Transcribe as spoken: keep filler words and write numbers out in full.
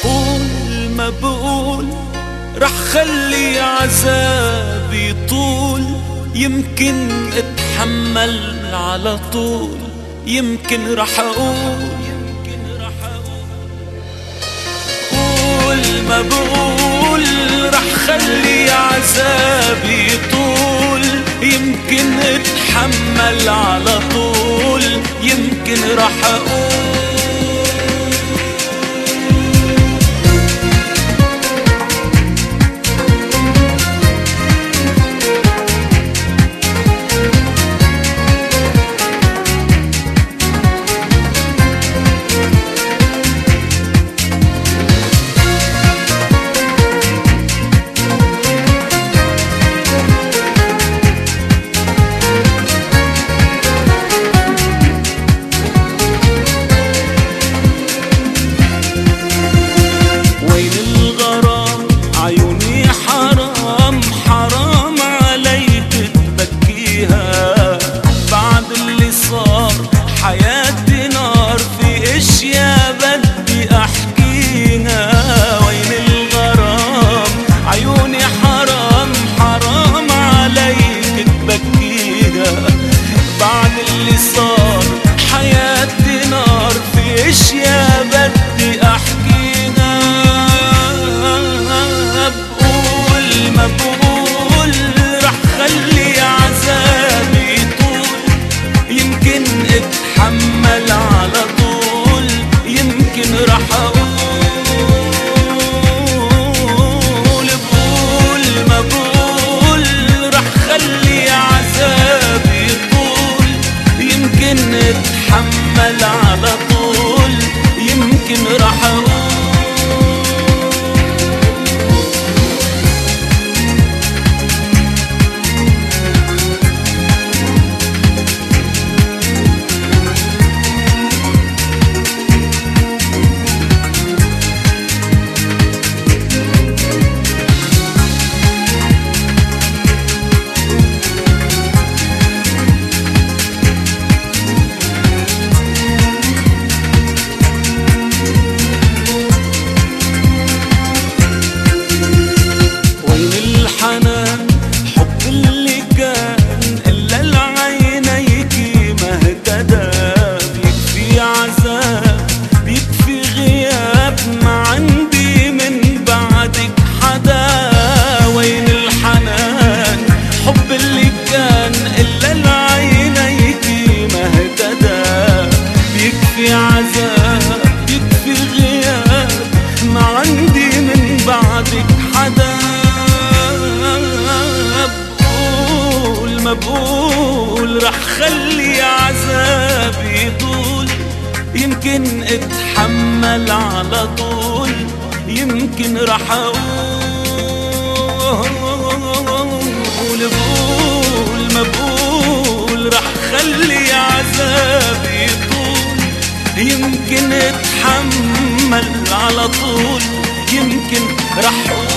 بقول ما بقول رح خلي عذابي طول، يمكن اتحمل على طول، يمكن رح اقول قول ما بقول رح خلي عذابي طول، يمكن اتحمل على طول، يمكن رح اقول حياتي نار، في اشياء بدي احكيها. وين الغرام عيوني حرام حرام عليك تبكيها، بعد اللي صار حياتي نار، في اشياء بدي احكيها. بقول ما بقول رح خلي عذابي طول، يمكن اتحمل على طول، يمكن رح اقول بقول ما بقول رح خلي عذابي طول، يمكن اتحمل على طول، يمكن رح اقول عذاب يكفي غياب، ما عندي من بعدك حدا. بقول ما بقول رح خلي عذابي طول، يمكن اتحمل على طول، يمكن رح اقول بقول ما بقول رح خلي عذابي طول، يمكن اتحمل على طول، يمكن رح